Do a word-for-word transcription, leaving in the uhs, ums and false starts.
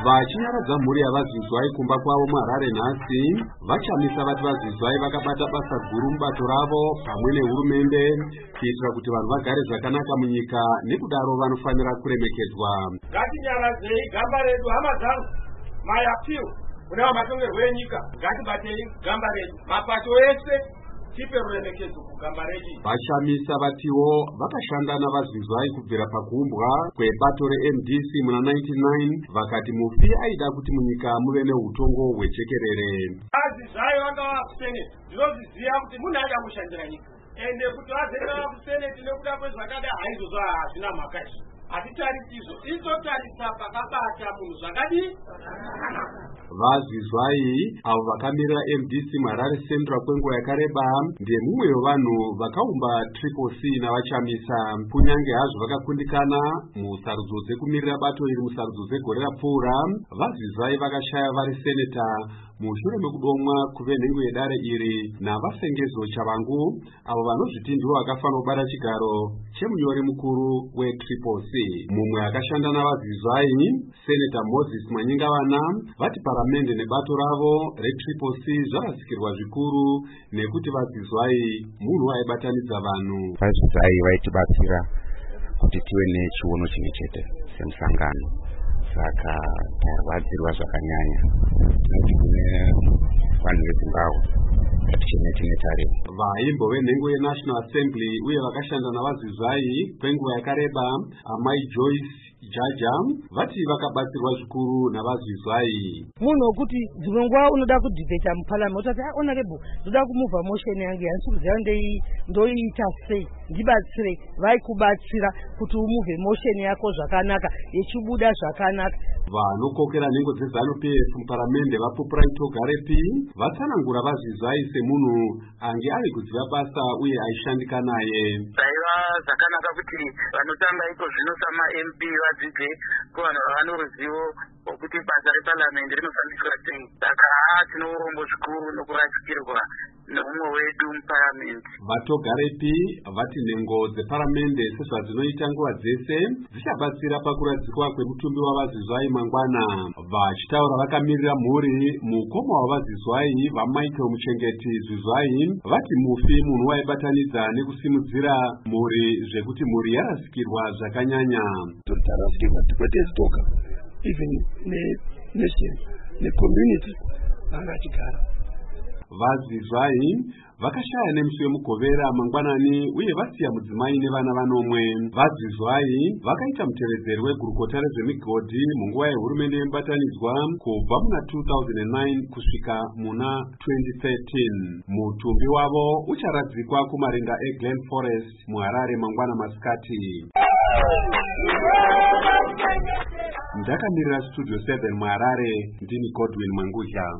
Vachinyaradza mhuri yavazvizwai kumba kwavo muHarare nhasi, vachamisa vati vazvizwai vakabata basa guru mubato ravo pamwe nehurumende kuitira kuti vanhu vagare zvakanaka munyika, nekudaro vanofanira kuremekedzwa. Ngatinyaradzei gamba redu, hama dzangu, my appeal kune vamatongerwo enyika, ngatibatei gamba redu, mapato ese tipe ruremekedzo kugamba redu. Vachamisa vatiwo vakashanda navazvizwai kubvira pakuumbwa kwebato reM D C muna ninety-nine, vakati mufi aida kuti munyika muve neutongo hwechekerere. Vazvizwai vangava kuseneti, ndinozviziva kuti munhu aida kushandira nyika, ende kuti vazerera kuseneti nekuda kwezvakada haizvozvo hazvina mhaka izvo. Hatitarisizvo, izotarisa pakabata munhu zvakadii. Vazvizwai avo vakamirira M D C muHarare Central kwenguva yakareba ndiye mumwe wevanhu vakaumba Triple C navachamisa. Kunyange hazvo vakakundikana musarudzo dzekumirira bato iri musarudzo dzegore rapfuura, vazvizwai vakashaya vari seneta mushure mekudomwa kuve nhengo yedare iri navasengezo Chavangu, avo vanozviti ndivo vakafanira kubata chigaro chemunyori mukuru weTriple C. Mumwe akashanda navazvizwai, Seneta Moses Mwanyingavana, vati paramende nebato ravo reTriple C zvarasikirwa zvikuru nekuti vazvizwai munhu aibatanidza vanhu. Vazvizwai vaitibatsira kuti tive nechiono chimwe chete semusangano, saka tarwadzirwa zvakanyanya nekuti kune vanhu veZimbabwe ngatichene tariro. Vaimbo venhengo yeNational Assembly uye vakashanda navazvizwai kwenguva yakareba, Amai Joyce Jaja, vati vakabatsirwa zvikuru navazvizwai. Munhu wekuti dzimwe nguva unoda kudhibheta muparliament utati honorable ndoda kumuvha motion yangu yansikuziva ndoiita sei, ndibatsire. Vaikubatsira kuti umuvhe motion yako zvakanaka, yechibuda zvakanaka. Vanokokera nhengo dzeZanu P F muparamende vaPupurai Togarepi vatsanangura vazvizwai semunhu ange ari kuziva basa uye aishandika naye. Zvaiva zvakanaka kuti vanotanga iko zvino sama M P vadzidze kuvanhu vavane ruzivo rwokuti basa reparliament rinofambiswa sei. Saka haa tino urombo zvikuru nokurasikirwa nomumwe wedu muparliament. VaTogarepi vati nhengo dzeparamende sezvadzinoita nguva dzese dzichabatsira pakuradzikwa kwemutumbi wavazvizwai mangwana. Vachitaura vakamirira mhuri, mukoma wavazvizwai vaMichael Muchengeti Zvizwai vati mufi munhu waibatanidza nekusimudzira mhuri zvekuti mhuri yarasikirwa zvakanyanya. Tarasikirwa kwete stoka, even nation necommunity vakatigara. Vazvizwai vakashaya nemusi wemugovera mangwanani uye vasiya mudzimai nevana vanomwe. Vazvizwai vakaita mutevedzeri wegurukota rezvemigodhi munguva yehurumende yemubatanidzwa kubva muna two thousand nine kusvika muna twenty thirteen. Mutumbi wavo ucharadzikwa kumarinda eGlen Forest muHarare mangwana masikati. Ndakamirira Studio seven muHarare, ndini Godwin Mangudya.